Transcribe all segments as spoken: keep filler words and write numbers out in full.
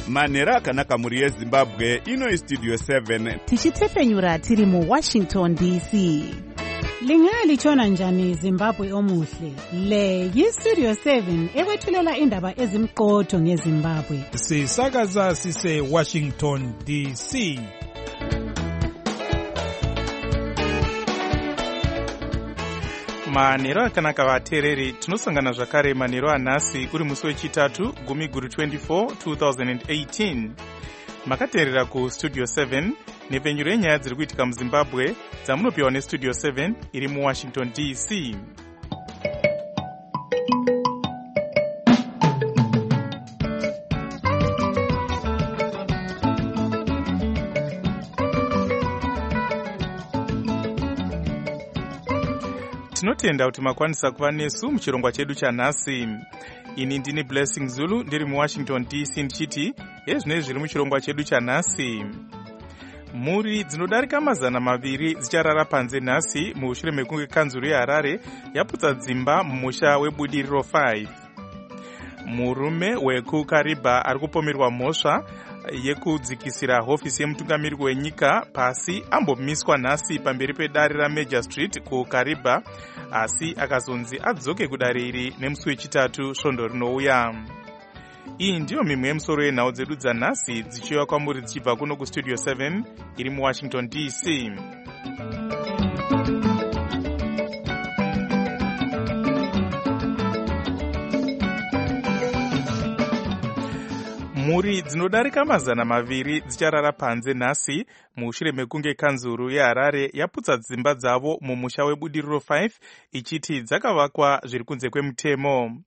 manhero akanaka muri yezimbabwe. Ino istudio seven tichitefenyura tiri mu Washington D C. Lingalitshona njani Zimbabwe omuhle? Le yistudio seven ekwethulela indaba ezimqotho ngeZimbabwe. Sisakaza sise Washington D C. Manhero akanaka vateereri, tinosangana zvakare manhero anhasi uri musi wechitatu gumi guru twenty-four twenty eighteen. Makateerera ku Studio seven nepfenyuro yenyaya dziri kuitika muZimbabwe dzamunopiwa neStudio seven iri muWashington D C. Tinotenda kuti makwanisa kuva nesu muchirongwa chedu chanhasi. Ini ndini Blessing Zulu ndiri muWashington D C ndichiti ezvinezvi zviri muchirongwa chedu chanhasi. Mhuri dzinodarika mazana maviri dzicharara panze nhasi mushure mekunge kanzuru yeHarare yaputsa dzimba mumusha webudiriro five. Murume wekuKariba ari kupomerwa mhosva yekudzikisira hofisi yemutungamiriri wenyika pasi ambomiswa nhasi pamberi pedare raMajor Street kuKariba, asi akazonzi adzoke kudare iri nemusi wechitatu svondo rinouya. Iyi ndiyo mimwe yemusoro yenhau dzedu dzanhasi dzichiuya kwamuri dzichibva kuno kuStudio seven iri muWashington D C. Mhuri dzinodarika mazana maviri dzicharara panze nhasi mushure mekunge kanzuru yeHarare yaputsa dzimba dzavo mumusha webudiriro five ichiti dzakavakwa zviri kunze kwemutemo.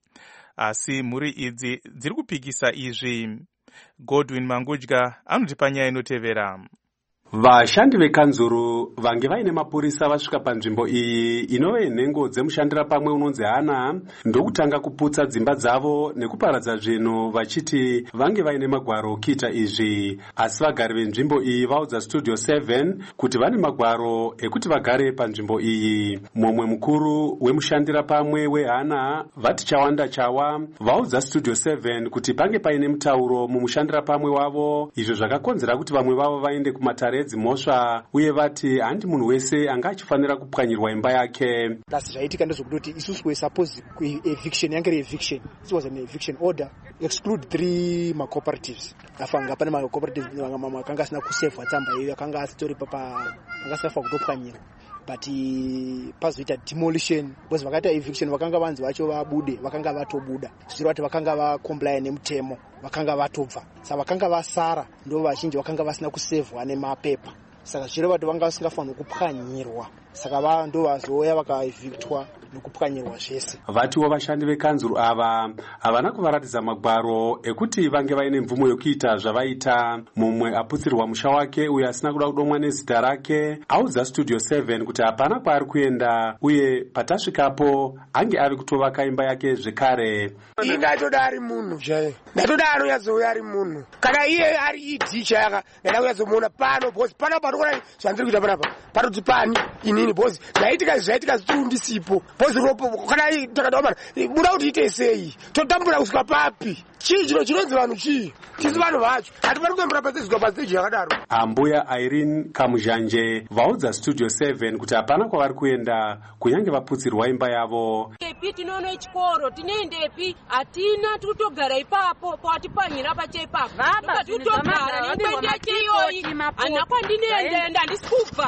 Asi mhuri idzi dziri kupikisa izvi. Godwin Mangudya anoti panyaya inotevera. Vashandi vekanzuru vange vaine mapurisa vasvika panzvimbo iyi inove nhengo dzemushandira pamwe unonzi Hana ndokutanga kuputsa dzimba dzavo nekuparadza zvinhu vachiti vange vaine magwaro okuita izvi. Asi vagari venzvimbo iyi vaudza Studio seven kuti vane magwaro ekuti vagare panzvimbo iyi. Mumwe mukuru wemushandira pamwe weHana vati chawanda chawa vaudza Studio seven kuti pange paine mutauro mumushandira pamwe wavo izvo zvakakonzera kuti vamwe vavo vaende kumatare dzimhosva uye vati handi munhu wese anga achifanira kupwanyirwa imba yake. That's zvaitika ndezvokuti isusu we suppose eviction yange eviction. This was an eviction order exclude three ma cooperatives. Afanga pane ma cooperatives vakanga asina kuseva tsamba iyo akanga asitori papa akasafa kutopwanyira. But pazoita demolition because vakaita eviction vakanga vanzi vacho vabude vakanga vatobuda zviro vati vakanga va comply nemutemo vakanga vatobva saka vakanga vasara ndo vazhinji vakanga vasina kusevwa nemapepa saka zviro vati vanga vasingafanirwi kupwanyirwa saka va ndo vazoya vakaevictwa nokupwanyirwa zvese. Vatiwo vashandi vekanzuru ava havana kuvaratidza magwaro ekuti vange vaine mvumo yokuita zvavaita. Mumwe aputsirwa musha wake uye asina kuda kudomwa nezita rake audza Studio seven kuti hapana kwaari kuenda uye patasvikapo ange ave kutovaka imba yake zvekare. Ndatoda ari munhu zvaye ndatoda anonyadzouya ari munhu kana iye ari idhi chayaka ndada kunyazomuona pano bhosi pana panoona zvandiri kuita panapa panoti pani inini bhosi zvaitika zvaitika zituru ndisipo bhosi ropo kana takadaomana buda kuti ite sei totambura kusvika papi chii chino chinonzi vanhu chii tisi vanhu vacho hatipari kuembura pasezvika pasteji yakadaro. Ambuya Irene Kamuzhanje vaudza Studio seven kuti hapana kwavari kuenda kunyange vaputsirwa imba yavo. Epi tinoona chikoro tineendepi hatina tutogara ipapo patipanyira pache ipapo tutogara nekuenda cheiyoyi hana kwandinoenda handisi kubva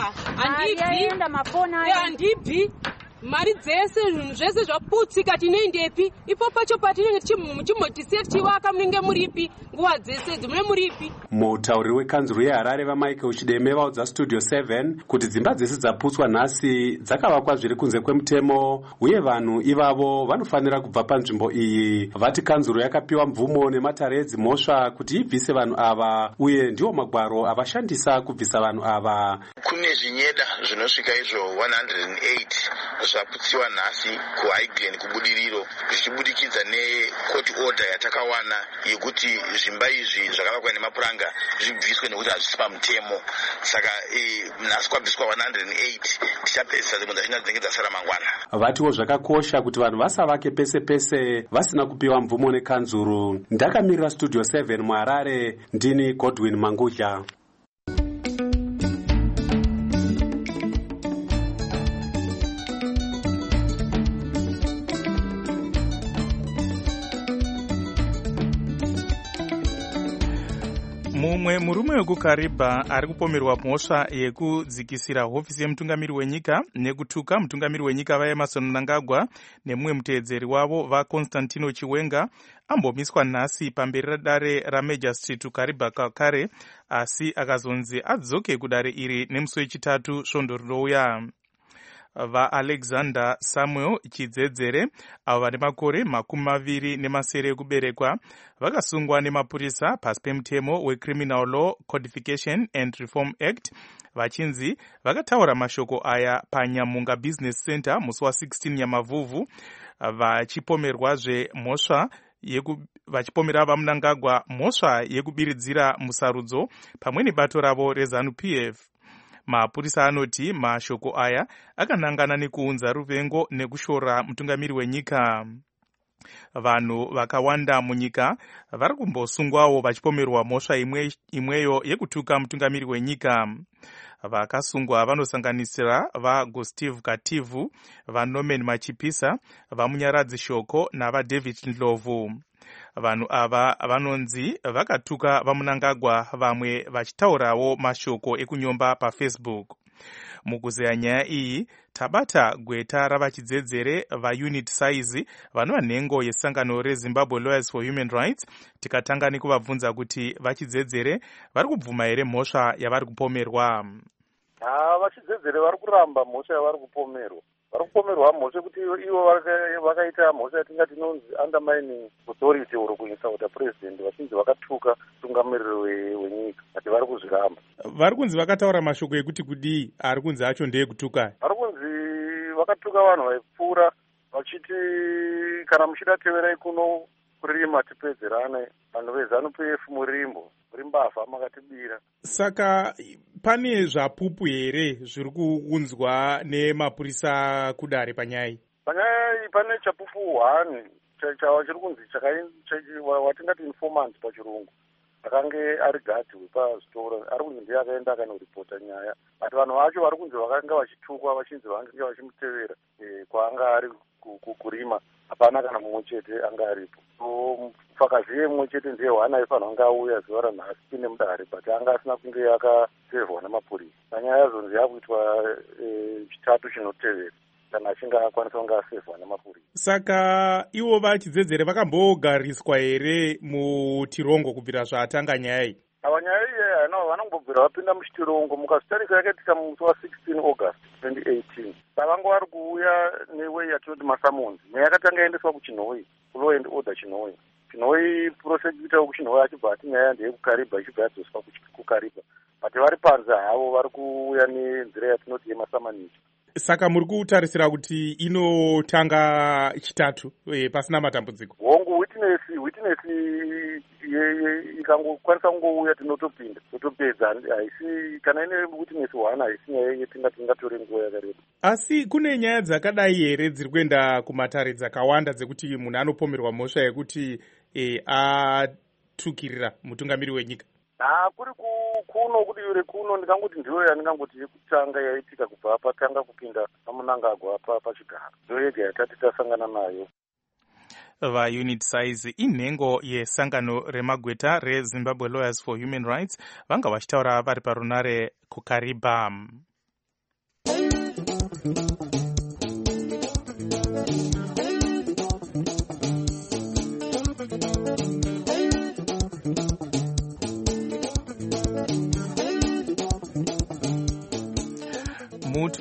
handibvi mari dzese zvinhu zvese zvaputsika tineendepi ipo pacho patinenge chimotisiye tichivaka munenge muripi nguva dzese dzimune muripi. Mutauriri wekanzuru yeHarare vaMichael Chideme vaudza Studio seven kuti dzimba dzese dzaputswa nhasi dzakavakwa zviri kunze kwemutemo uye vanhu ivavo vanofanira kubva panzvimbo iyi. Vati kanzuru yakapiwa mvumo nematare edzimhosva kuti ibvise vanhu ava uye ndiwo magwaro avashandisa kubvisa vanhu ava. Kune zvinyeda zvinosvika izvo one hundred eight zvaputsiwa nhasi kuhaigeni kubudiriro zvichibudikidza nekoti order yatakawana yekuti zvimba izvi zvakavakwa nemapuranga zvibviswe nekuti hazvisi pamutemo. Saka nhasi kwabviswa one hundred eight, tichapedzisa dzimwe dzachina dzinenge dzasara mangwana. Vatiwo zvakakosha kuti vanhu vasavake pese pese vasina kupiwa mvumo nekanzuru. Ndakamirira Studio seven muHarare, ndini Godwin Mangudya. Mumwe murume wekuKariba ari kupomerwa mhosva yekudzikisira hofisi yemutungamiri wenyika nekutuka mutungamiri wenyika vaEmmerson Mnangagwa nemumwe muteedzeri wavo vaConstantino Chiwenga ambomiswa nhasi pamberi radare raMajesty kuKariba kakare, asi akazonzi adzoke kudare iri nemusi wechitatu svondo rinouya. VaAlexander Samuel Chidzedzere avo vane makore makumi maviri nemasere ekuberekwa vakasungwa nemapurisa pasi pemutemo weCriminal Law Codification and Reform Act vachinzi vakataura mashoko aya paNyamunga Business Center musi wa16 Nyamavhuvhu vachipomerwazve mhosva vachipomera vaMnangagwa mhosva yekubiridzira musarudzo pamwe nebato ravo reZANU-P F. Mapurisa anoti mashoko aya akanangana nekuunza ruvengo nekushora mutungamiri wenyika. Vanhu vakawanda munyika vari kumbosungwawo vachipomerwa mhosva imwe, imweyo yekutuka mutungamiri wenyika. Vakasungwa vanosanganisira vaGustave Kativu, vaNorman Machipisa, vaMunyaradzi Shoko navaDavid Ndlovu. Vanhu ava vanonzi vakatuka vaMnangagwa, vamwe vachitaurawo mashoko ekunyomba paFacebook. Mukuzeya nyaya iyi tabata gweta ravachidzedzere vaUnit Size vanova nhengo yesangano reZimbabwe Lawyers for Human Rights. Tikatanga nekuvabvunza kuti vachidzedzere vari kubvuma here mhosva yavari kupomerwa. Ah, vachidzedzere vari kuramba mhosva yavari kupomerwa. Vari kupomerwa mhosva yekuti ivo vakaita mhosva yatingati inonzi undermining authority or kuinsulta president, vachinzi vakatuka mutungamiriri wenyika, ati vari kuzviramba. Vari kunzi vakataura mashoko ekuti kudii ari kunzi acho ndeyekutuka? Vari kunzi vakatuka vanhu vaipfuura vachiti kana muchida teverai kuno kurima tipedzerane, vanhu veZANU-P F murimbo muri mbavha makatibira. Saka pane zvapupu here zviri kuunzwa nemapurisa kudare panyaya? Panyaya pane chapupu one chiri kunzi watingati informant pachirungu, akange ari gadi wepazvitoro, ari kunzi ndiye akaenda akanoripota nyaya, but vanhu vacho vari kunzi vakanga vachitukwa vachinzi vange vachimutevera kwaanga ari kurima, hapana kana mumwe chete anga aripo. Mufakaziye mumwe chete ndiye hwana aifanwa anga auya zuva ranhasi tine mudare, but anga asina kunge akasevhwa namapurisa. Nyaya yazonzi yakuitwa chitatu chinotevera kana achinge akwanisa kunge asevhwa namapurisa. Saka ivo vachidzedzere vakambogariswa here mutirongo kubvira zvatanga nyaya iyi? Ava nyaya iyi haina vanongobvira vapinda muchitirongo, mukazvitarisa yakaitika musi wa16 August twenty eighteen. Savango vari kuuya newei yatinoti masamonzi. Nyaya yakatanga yaendeswa kuChinhoyi, Law and Order Chinhoyi. Chinhoyi prosecutor wekuChinhoyi achibva ati nyaya ndeyekuKariba ichibva yadzoswa kuKariba. But vari panze havo vari kuuya nenzira yatinoti yemasamanisi. Saka muri kutarisira kuti inotanga chitatu e, pasina matambudziko? Hongu witness witness ikangokwanisa kungouya tinotopinda totopedza, haisi kana ine witness one haisi nyaya yetingatingatore nguva yakareba. Asi kune nyaya dzakadai here dziri kuenda kumatare dzakawanda dzekuti munhu anopomerwa mhosva yekuti e, atukirira mutungamiri wenyika? Ha, kuri kuno kuti yure kuno ndikangoti ndiyo yandingangoti yekutanga yaitika kubva patanga kupinda paMnangagwa pachigaro, ndiyo yega yatati tasangana nayo. VaUnit Size inhengo yesangano remagweta reZimbabwe Lawyers for Human Rights vanga vachitaura vari parunare kuKariba.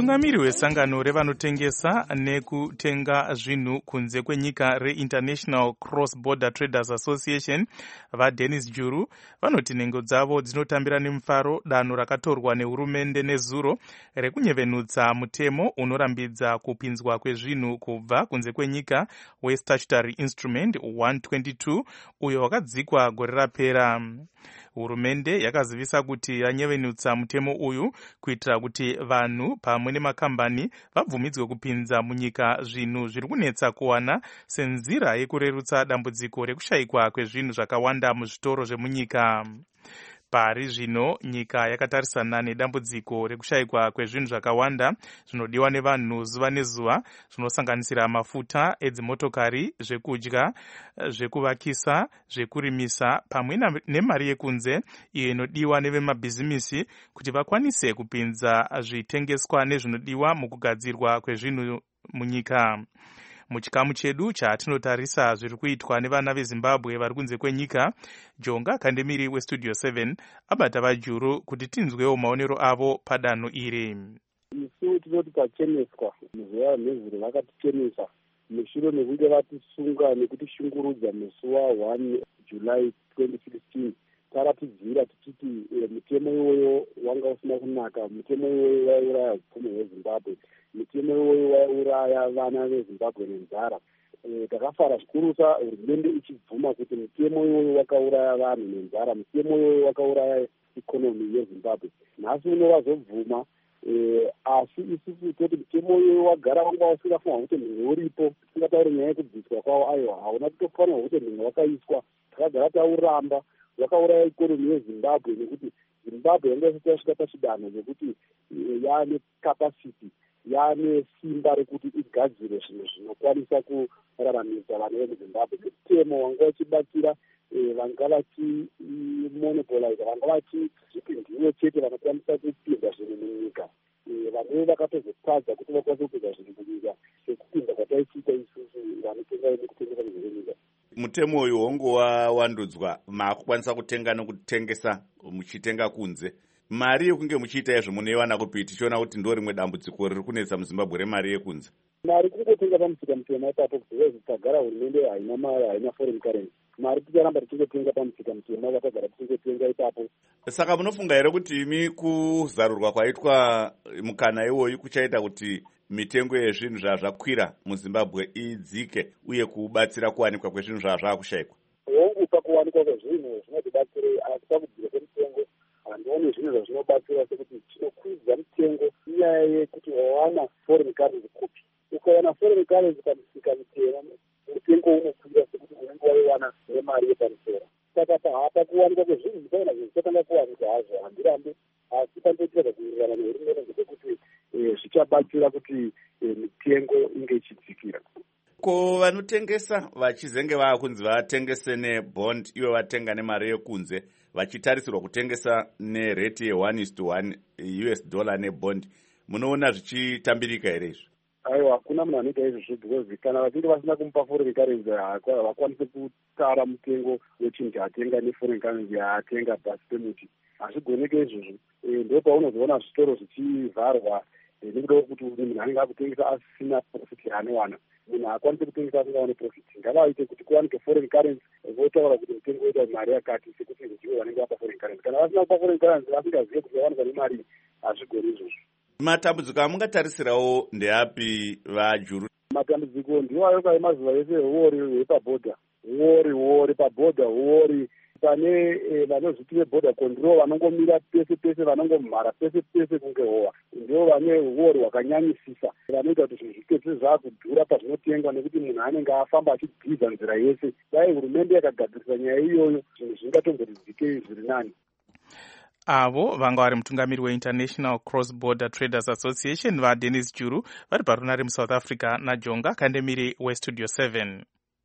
mutungamiri wesangano revanotengesa nekutenga zvinhu kunze kwenyika reInternational Cross Border Traders Association vaDennis Juru vanoti nhengo dzavo dzinotambira nemufaro danho rakatorwa nehurumende nezuro rekunyevenutsa mutemo unorambidza kupinzwa kwezvinhu kubva kunze kwenyika weStatutory Instrument one twenty-two uyo wakadzikwa gore rapera. Hurumende yakazivisa kuti yanyevenutsa mutemo uyu kuitira kuti vanhu pamwe nemakambani vabvumidzwe kupinza munyika zvinhu zviri kunetsa kuwana senzira yekurerutsa dambudziko rekushayikwa kwezvinhu zvakawanda muzvitoro zvemunyika. Pari zvino nyika yakatarisana nedambudziko rekushayikwa kwezvinhu zvakawanda zvinodiwa nevanhu zuva nezuva zvinosanganisira mafuta edzimotokari, zvekudya, zvekuvakisa, zvekurimisa pamwe nemari yekunze iyo inodiwa nevemabhizimisi kuti vakwanise kupinza zvitengeswa nezvinodiwa mukugadzirwa kwezvinhu munyika. Muchikamu chedu chatinotarisa zviri kuitwa nevana veZimbabwe vari kunze kwenyika, Jonga Kandemiri weStudio seven abata vaJuru kuti tinzwewo maonero avo padanho iri. Isu tinoti tacheneswa, muzuva nezuro vakatichemesa mushure mekunge vatisunga nekutishungurudza musi wa one July twenty sixteen. Takatidzira tichiti mutemo iwoyo wanga usina kunaka, mutemo iwoyo waiuraya upfumi hweZimbabwe, mutemo iwoyo waiuraya vana veZimbabwe nenzara. Takafara zvikurusa hurumende ichibvuma kuti mutemo iwoyo wakauraya vanhu nenzara, mutemo iwoyo wakauraya ikonomi yeZimbabwe. Nhasi uno vazobvuma, asi isusu toti mutemo iwoyo wagara wanga usingafunga kuti munhu uripo, tisingatauri nyaya yekubviswa kwawo, aiwa hauna kutofanirwa kuti munhu wakaiswa. Takagara tauramba wakauraya ikonomi yeZimbabwe nekuti Zimbabwe yanga isati yasvika pachidanho chekuti yaane capacity, yaane simba rekuti igadzire zvinhu zvinokwanisa kuraramisa vana vemuZimbabwe. Mutemo wanga uchibatsira vanga vachimonopolize, vanga vachiti ndivo chete vanokwanisa kupinza zvinhu munyika. Vamwe vakatozotadza kuti vakwanise kupinza zvinhu munyika sekupinza kwataichiita isusu vanotenga nekutengesa zvinhu munyika. Mutemo uyu wongova wandudzwa, makukwanisa kutenga nekutengesa muchitenga kunze. Mari yekunge muchiita izvo munoiwana kupi? Tichiona kuti ndo rimwe dambudziko riri kunetsa muZimbabwe remari yekunze. Mari kungotenga pamusika mutema ipapo kuti tagara hurumende haina mari, haina foreign currency. Mari ticharamba tichingotenga pamusika mutema vakagara tichingotenga ipapo. Saka munofunga here kuti imi kuzarurwa kwaitwa mukana iwoyu kuchaita kuti mitengo yezvinhu zvazvakwira muZimbabwe idzike uye kubatsira kuwanikwa kwezvinhu zvazvakushayikwa? Hongu pakuwanikwa kwezvinhu zvinotibatsira, asi pakudzika kwemitengo handioni zvinhu zvazvinobatsira sekuti chinokwidza mitengo inyaya yekuti wawana foreign currency kupi. Ukawana foreign currency pamusika mutema, mutengo unokwira sekuti unenge waiwana nemari yepamusoro. Saka pahapa kuwanikwa kwezvinhu zvikaona zvinhu zvatanga kuwanikwa hazvo handirambe, asi pandoitira kuwirirana nehurumende ngekuti zvichabatsira kuti mitengo inge ichidzikira. Ko vanotengesa vachizenge vakunzi vatengese nebond iwe vatenga nemari yekunze vachitarisirwa kutengesa nerate ye one is to one U S dollar nebond, munoona zvichitambirika here izvi? Aiwa, hakuna munhu anoita izvi because kana vachinge vasina kumupa foreign currency havakwanisi kutara mutengo wechinhu chaatenga neforeign currency yaatenga pasi pemuti. Hazvigoneke izvozvo. Ndo paunozoona zvitoro zvichivharwa nekuda kuti munhu anenge akutengesa asina profit yaanowana. Munhu haakwanisi kutengesa asingawane profit. Ngavaite kuti kuwanike foreign currency votaura kuti mutengo uita mari yakati sekuti ndivo vanenge vapa foreign currency. Kana vasina kupa foreign currency vasingazive kuti vawanika nemari, hazvigoni izvozvo. Matambudziko amungatarisirawo ndeapi vaJuru? Matambudziko ndiwo ayo mazuva ese huori hwepabhodha, huori huori pabhodha, huori pane vanozviti vebhodha control vanongomira pese pese, vanongomhara pese pese kunge howa. Ndivo vane huori hwakanyanyisisa, vanoita kuti zvinhu zvipese zvakudhura pazvinotengwa nekuti munhu anenge afamba achibhiza nzira yese. Dai hurumende yakagadzirisa nyaya iyoyo, zvinhu zvingatongodzike zviri nani. Avo vanga vari mutungamiri weInternational Cross Border Traders Association vaDennis Juru vari parunare muSouth Africa naJonga Kandemiri weStudio seven.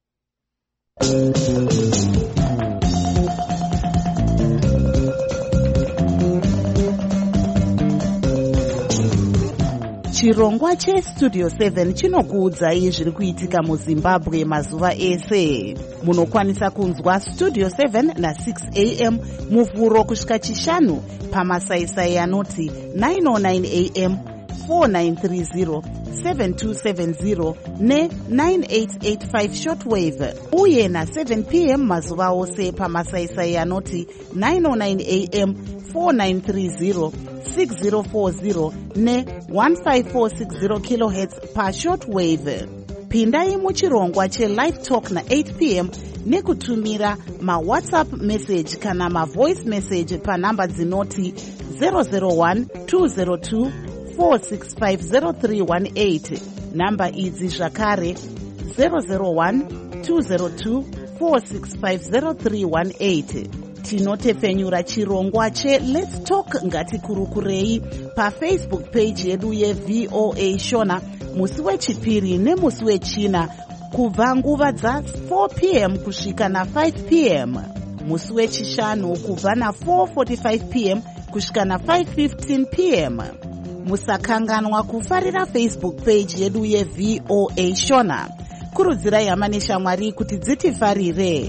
Chirongwa cheStudio seven chinokuudzai zviri kuitika muZimbabwe mazuva ese. Munokwanisa kunzwa Studio seven na six a m muvhuro kusvika chishanu pamasaisai anoti nine oh nine a m, four nine three zero seven two seven zero ne nine eight eight five shortwave uye na seven p m mazuva ose pamasaisai anoti nine oh nine a m four nine three zero six zero four zero ne one five four six zero kilohertz pa shortwave. Pindai muchirongwa che-live talk na eight p m nekutumira ma-whatsapp message kana ma-voice message panhamba dzinoti zero zero one two zero two four six five zero three one eight. Namba idzi zvakare zero zero one two zero two four six five zero three one eight. Tinotepfenyura chirongwa che-Let's Talk Ngatikurukurei pa-Facebook page yedu ye-V O A Shona musi wechipiri nemusi wechina kubva nguva dza four p m kusvika na five p m. Musi wechishanu kubva na four forty-five p m kusvika na five fifteen p m. Musakanganwa kufarira Facebook page yedu ye-V O A Shona. Kurudzirai hama neshamwari kuti dzitifarire.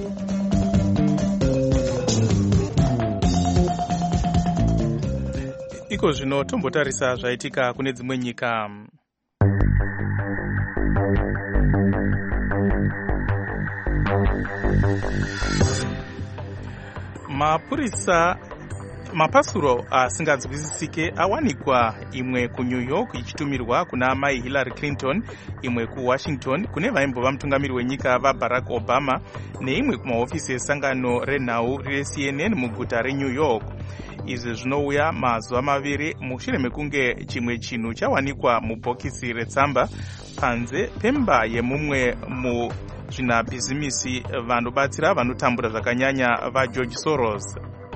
Iko zvino tombotarisa zvaitika kune dzimwe nyika. Mapurisa mapasuro asinganzwisisike awanikwa, imwe kuNew York ichitumirwa kuna mai Hillary Clinton, imwe kuWashington kune vaimbova mutungamiri wenyika vaBarack Obama, neimwe kumahofisi esangano renhau reC N N muguta reNew York. Izvi zvinouya mazuva maviri mushure mekunge chimwe chinhu chawanikwa mubhokisi retsamba panze pemba yemumwe muzvinabhizimisi vanobatsira vanotambura zvakanyanya vaGeorge Soros.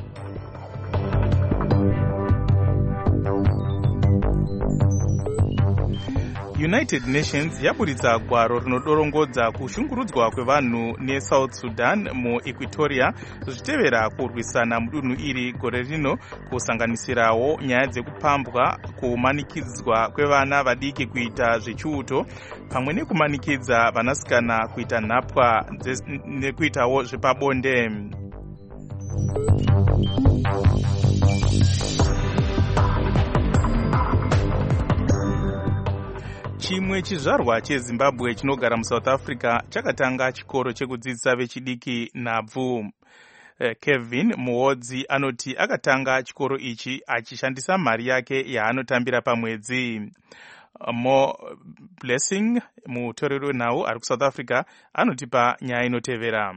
United Nations yaburitsa gwaro rinodorongodza kushungurudzwa kwevanhu neSouth Sudan muEquatoria zvichitevera kurwisana mudunhu iri gore rino, kusanganisirawo nyaya dzekupambwa, kumanikidzwa kwevana vadiki kuita zvechiuto, pamwe nekumanikidza vanasikana kuita nhapwa nekuitawo zvepabonde. Chimwe chizvarwa cheZimbabwe chinogara muSouth Africa chakatanga chikoro chekudzidzisa vechidiki nhabvu. Kevin Muodzi anoti akatanga chikoro ichi achishandisa mari yake yaanotambira pamwedzi. Mo Blessing, mutoreri wenhau ari kuSouth Africa, anotipa nyaya inotevera.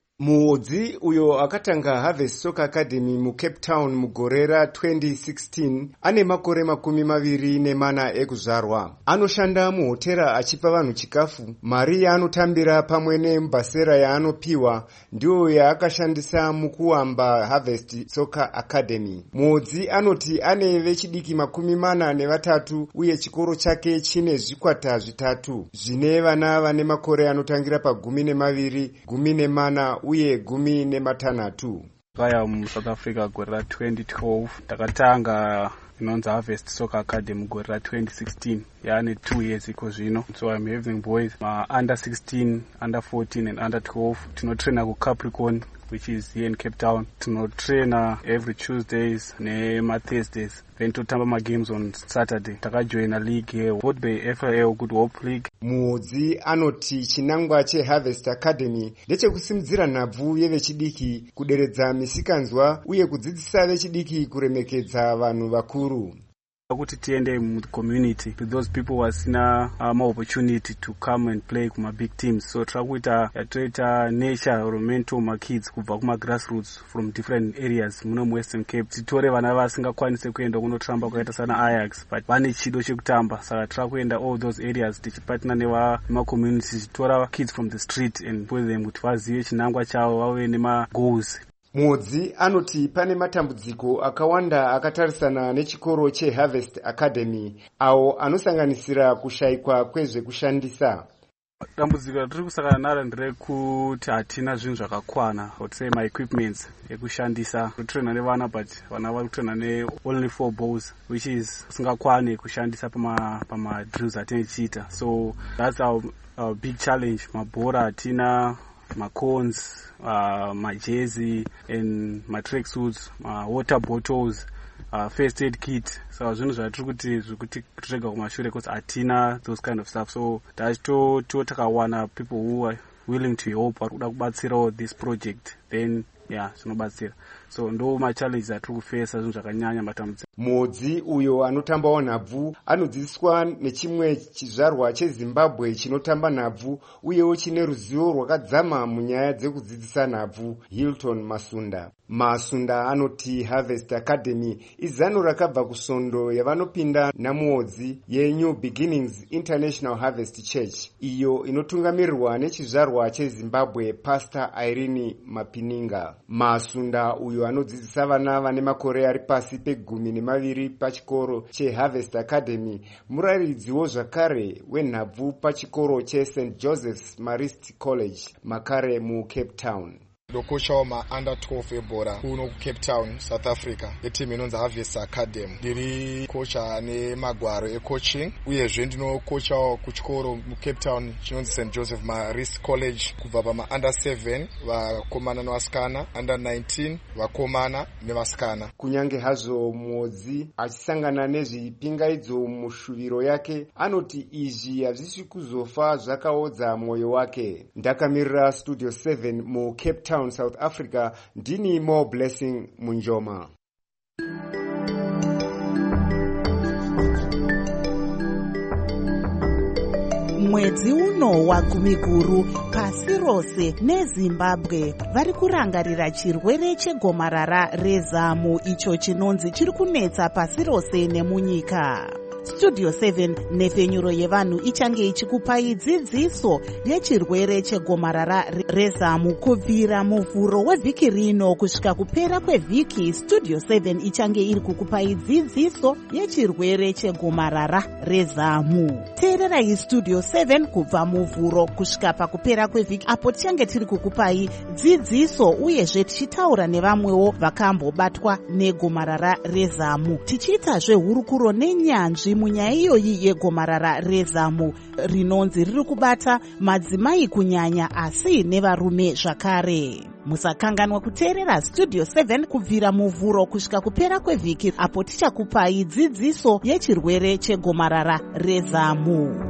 Muodzi uyo akatanga Harvest Soccer Academy muCape Town mugore ra twenty sixteen ane makore makumi maviri nemana ekuzvarwa. Anoshanda muhotera achipa vanhu chikafu. Mari yaanotambira pamwe nembasera yaanopiwa ndiyo yaakashandisa mukuamba Harvest Soccer Academy. Muodzi anoti ane vechidiki makumi mana nevatatu uye chikoro chake chine zvikwata zvitatu zvine vana vane makore anotangira pagumi nemaviri, gumi nemana uye gumi nematanhatu. Kaya muSouth Africa gore ra twenty twelve takatanga inonzi Harvest Soccer Academy gore ra twenty sixteen, yaane two years iko zvino. So I'm having boys ma under sixteen, under fourteen and under twelve. Tinotraina ku Capricorn, which is here in Cape Town. Tinotraina every Tuesdays nema Thursdays. Then totamba ma games on Saturday. Takajoina league here, both by F A L Good Hope League. Muodzi anoti chinangwa cheHarvest Academy ndechekusimudzira nhabvu yevechidiki, kuderedza misikanzwa uye kudzidzisa vechidiki kuremekedza vanhu vakuru. Kuti tiende mucommunity to those people wasina uh, more opportunity to come and play kuma big teams. So trakuita yatoita nature or mentor ma kids kubva kuma grassroots from different areas muno Western Cape. Titore vana vasingakwanise kuenda kunotramba kwakaita sana Ajax but vane chido chekutamba, saka trakuenda all those areas tichipartner neva ma communities, tora kids from the street and put them kuti vazive chinangwa chavo, vave nema goals. Muodzi anoti pane matambudziko akawanda akatarisana nechikoro cheHarvest Academy, awo anosanganisira kushayikwa kwezvekushandisa. Dambudziko ratiri kusangana naro nderekuti hatina zvinhu zvakakwana, I would say my equipments ekushandisa. Kutraina nevana but vana vari kutraina ne only four balls, which is singakwane kushandisa pama pama drills atinochiita. So that's our, our big challenge. Mabhora hatina, my cones, uh, my jersey and my track suits, my water bottles, uh, first aid kit. So zvinhu zvatiri kuti zvekuti totsvega kumashure because hatina those kind of stuff. So tachito takawana people who are willing to help vari kuda kubatsirawo this project, then yeah zvinobatsira. So ndo machallenges atiri kufesa, zvinhu zvakanyanya matambudziko. Mudzi uyo anotambawo nhabvu anodzidziswa nechimwe chizvarwa cheZimbabwe chinotamba nhabvu uyewo chine ruzivo rwakadzama munyaya dzekudzidzisa nhabvu, Hilton Masunda. Masunda anoti Harvest Academy izano rakabva kusondo yavanopinda namuodzi yeNew Beginnings International Harvest Church, iyo inotungamirirwa nechizvarwa cheZimbabwe Pastor Irene Mapininga. Masunda uyo anodzidzisa vana vane makore ari pasi pegumi nemaviri pachikoro cheHarvest Academy, muraridziwo zvakare wenhabvu pachikoro cheSaint Joseph's Marist College Makare muCape Town. ndokochawo ma-under twelve ebhora kuno kuCape Town, South Africa, yetimu inonzi Harvest Academy. Ndiri kocha ane magwaro ecoaching, uyezve ndinokochawo kuchikoro muCape Town chinonzi Saint Joseph Marist College kubva pama-under seven vakomana nevasikana, under nineteen vakomana nevasikana. Kunyange hazvo Muodzi achisangana nezvipingaidzo mushuviro yake, anoti izvi hazvisi kuzofa zvakaodza mwoyo wake. Ndakamirira Studio seven muCape Town, South Africa, ndini More Blessing Munjoma. Mwedzi uno wagumiguru pasi rose neZimbabwe vari kurangarira chirwere chegomarara rezamu icho chinonzi chiri kunetsa pasi rose nemunyika. Studio seven nepfenyuro yevanhu ichange ichikupai dzidziso yechirwere chegomarara rezamu kubvira muvhuro wevhiki rino kusvika kupera kwevhiki. Studio seven ichange iri kukupai dzidziso yechirwere chegomarara rezamu. Teererai Studio seven kubva muvhuro kusvika pakupera kwevhiki, apo tichange tiri kukupai dzidziso uyezve tichitaura nevamwewo vakambobatwa negomarara rezamu, tichiitazve hurukuro nenyanzvi munyaya iyoyi yegomarara rezamu rinonzi riri kubata madzimai kunyanya asi nevarume zvakare. Musakanganwa kuteerera Studio seven kubvira muvhuro kusvika kupera kwevhiki, apo tichakupai dzidziso yechirwere chegomarara rezamu.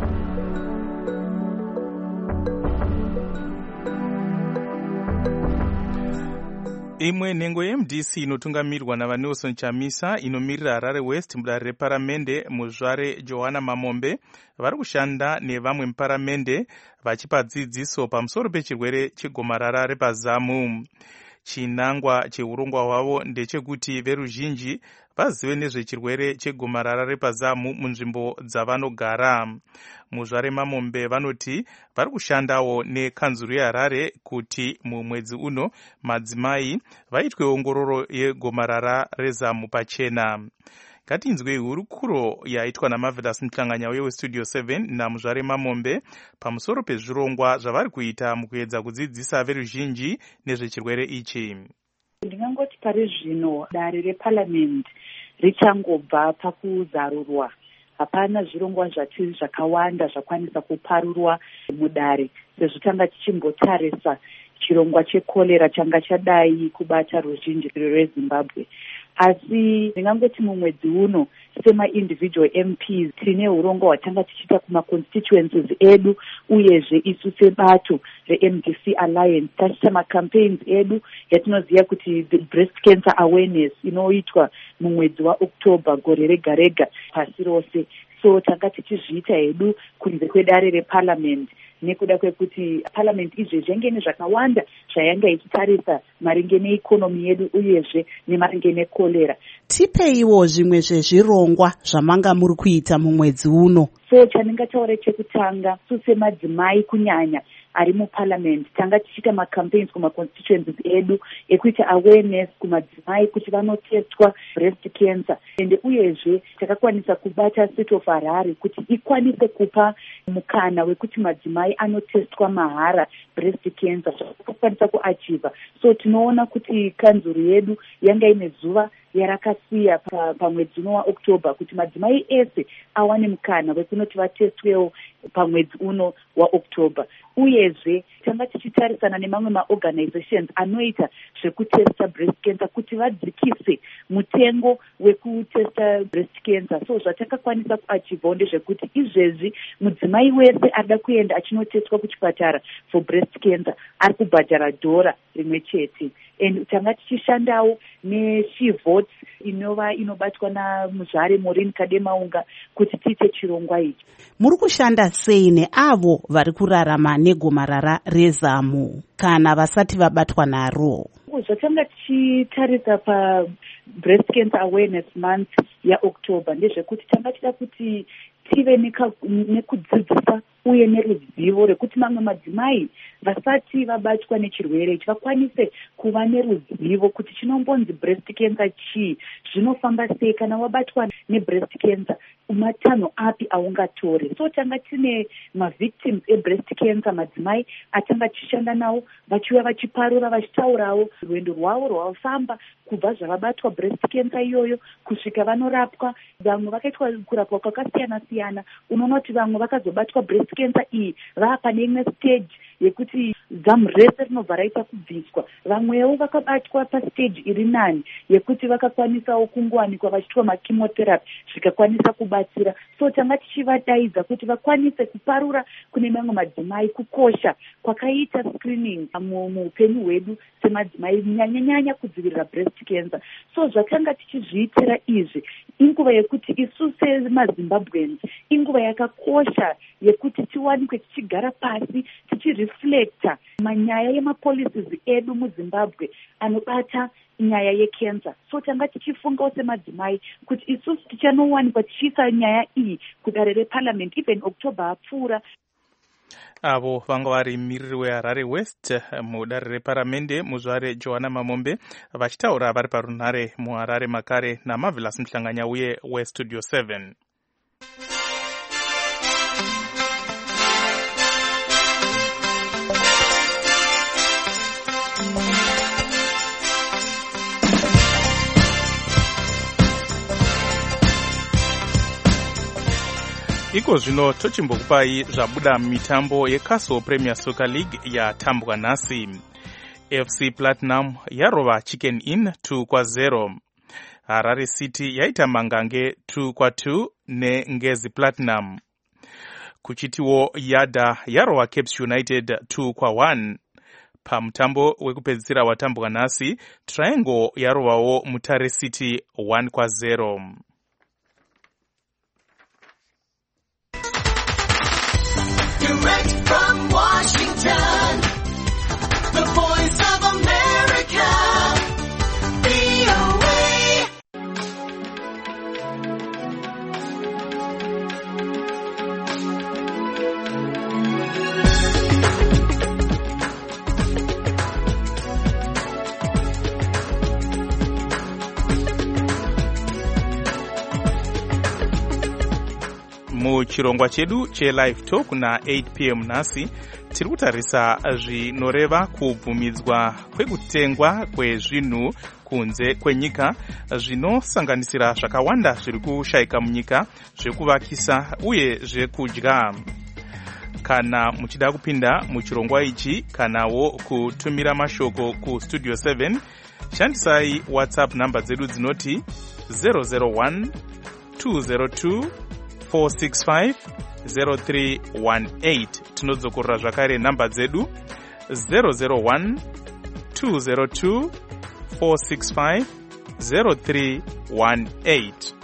Imwe nhengo yeM D C inotungamirwa naVanelson Chamisa inomirira Harare West mudare reparamende muzvare Johanna Mamombe vari kushanda nevamwe muparamende vachipa dzidziso pamusoro pechirwere chegomarara repazamu. Chinangwa cheurongwa hwavo ndechekuti veruzhinji vazive nezvechirwere chegomarara repazamu munzvimbo dzavanogara. Muzvare Mamombe vanoti vari kushandawo nekanzuru yeHarare kuti mumwedzi uno madzimai vaitwe ongororo yegomarara rezamu pachena. Ngatinzwe hurukuro yaitwa naMarvelous Muhlanganya weStudio seven naMuzvare Mamombe pamusoro pezvirongwa zvavari kuita mukuedza kudzidzisa veruzhinji nezvechirwere ichi. Ndingangoti pari zvino dare reParliament richangobva pakuzarurwa. Hapana zvirongwa zvatiri zvakawanda zvakwanisa kuparurwa mudare, sezvo tanga tichimbotarisa chirongwa chekorera changa chadai kubata ruzhinji rweZimbabwe. Asi ndingangoti mumwedzi uno sema-individual M Ps tine urongwa hwatanga tichiita kuma-constituencies edu, uyezve isu sebato reM D C Alliance tachiita ma-campaigns edu yatinoziva kuti the breast cancer awareness inoitwa mumwedzi waOctober gore rega rega pasi rose. So tanga tichizviita hedu kunze kwedare reParliament, nekuda kwekuti Parliament izvezvi yange nezvakawanda zvayanga ichitarisa maringe neikonomi yedu uyezve nemaringe nekolera. Tipeiwo zvimwe zvezvirongwa zvamanga muri kuita mumwedzi uno. So chandingataura chekutanga, semadzimai kunyanya ari muParliament tanga tichiita ma-campaigns kuma-constituencies edu ekuita awareness kumadzimai kuti vanotestwa breast cancer, ende uyezve takakwanisa kubata State of Harare kuti ikwanise kupa mukana wekuti madzimai anotestwa mahara breast cancer, zvakakwanisa kuachiva. So tinoona kuti kanzuru yedu yanga ine zuva yarakasiya pamwedzi uno waOctober kuti madzimai ese awane mukana wekunoti vatestwewo pamwedzi uno waOctober. Uyezve tanga tichitarisana nemamwe maorganizations anoita zvekutesta breast cancer kuti vadzikise mutengo wekutesta breast cancer. So zvatakakwanisa kuachivhawo ndezvekuti izvezvi mudzimai wese ada kuenda achinotestwa kuchipatara for breast cancer ari kubhadhara dhora rimwe chete. And tanga tichishandawo nechivotes inova inobatwa namuzvare Maureen Kademaunga kuti tiite chirongwa ichi. Muri kushanda sei neavo vari kurarama negomarara rezamu kana vasati vabatwa naro? Zvatanga tichitarisa pa breast cancer awareness month yaOctober ndezvekuti tanga tida kuti tive nekudzidzisa uye neruzivo rekuti mamwe madzimai vasati vabatwa nechirwere ichi vakwanise kuva neruzivo kuti chinombonzi breast cancer chii, zvinofamba sei, kana wabatwa nebreast cancer matanho api aungatore. So tanga tine mavictims ebreast cancer, madzimai atanga tichishanda nawo vachiuya vachiparura vachitaurawo rwendo rwavo rwavafamba kubva zvavabatwa breast cancer iyoyo kusvika vanorapwa. Vamwe vakaitwa kurapwa kwakasiyana siyana. Unoona kuti vamwe vakazobatwa breast cancer iyi vava pane imwe stage yekuti zamu rese rinobva raita kubviswa. Vamwewo vakabatwa pastage iri nani yekuti vakakwanisawo kungowanikwa vachiitwa machemotherapy zvikakwanisa kubatsira. So tanga tichivadaidza kuti vakwanise kuparura kune mamwe madzimai kukosha kwakaita screening muupenyu hwedu semadzimai, nyanyanyanya kudzivirira breast cancer. So zvakanga tichizviitira izvi inguva yekuti isu semazimbabweans inguva yakakosha yekuti tiwanikwe tichigara pasi tichireflecta manyaya yemapolicies edu muZimbabwe anobata nyaya yecancer. So tanga tichifungawo semadzimai kuti isusu tichanowanikwa tichiisa nyaya iyi kudare reparliament even October apfuura. Avo vanga vari miriri weHarare West mudare reparamende muzvare Johanna Mamombe vachitaura vari parunhare muHarare makare naMarvelous Mhlanganya uye weStudio seven. Iko zvino tochimbokupai zvabuda mitambo yeCastle Premier Soccer League yatambwa nhasi. F C Platinum yarova Chicken Inn two kwa zero. Harare City yaita Mangange two kwa two neNgezi Platinum. Kuchitiwo Yada yarova Cape United two kwa one. Pamutambo wekupedzisira watambwa nhasi Triangle yarovawo Mutare City one kwa zero. Direct from Washington, the voice of America, V O A. Muchirongwa chedu che live talk na eight p m nhasi tiri kutarisa zvinoreva kubvumidzwa kwekutengwa kwezvinhu kunze kwenyika zvinosanganisira zvakawanda zviri kushayika munyika zvekuvakisa uye zvekudya. Kana muchida kupinda muchirongwa ichi kanawo kutumira mashoko ku Studio seven shandisai WhatsApp namba dzedu dzinoti zero zero one two zero two four six five zero three one eight. Tinodzokorera zvakare namba dzedu zero zero one two zero two four six five zero three one eight.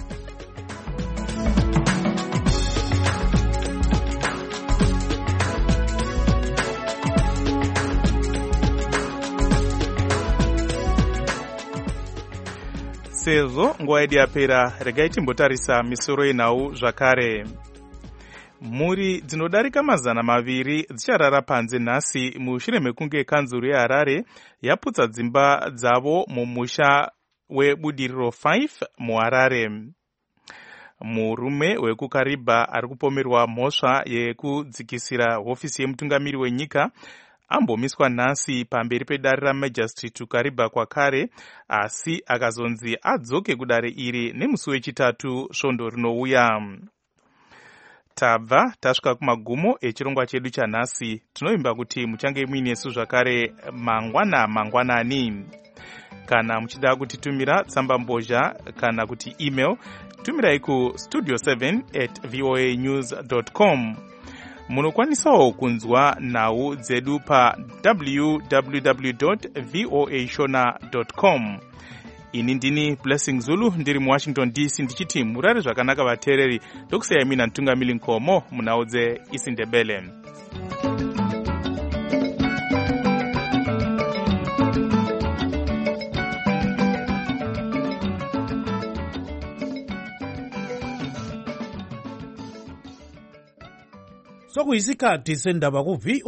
Sezvo nguva yedu yapera, regai timbotarisa misoro yenhau zvakare. Mhuri dzinodarika mazana maviri dzicharara panze nhasi mushure mekunge kanzuru yeHarare yaputsa dzimba dzavo mumusha webudiriro five muHarare. Murume wekuKariba ari kupomerwa mhosva yekudzikisira hofisi yemutungamiri wenyika ambomiswa nhasi pamberi pedare ramajistrate kariba kwakare, asi akazonzi adzoke kudare iri nemusi wechitatu svondo rinouya. Tabva tasvika kumagumo echirongwa chedu chanhasi. Tinoimba kuti muchange muinesu zvakare mangwana mangwanani. Kana muchida kutitumira tsamba mbozha kana kuti email, tumirai ku studio seven at voa news dot com. Munokwanisawo kunzwa nhau dzedu pa w w w dot voa shona dot com. Ini ndini Blessing Zulu ndiri mu Washington D C ndichiti murare zvakanaka vateereri, ndokusiyai mina Ntungamili Nkomo munhau dzeIsindebele. Sokuyisikhathi sendaba ku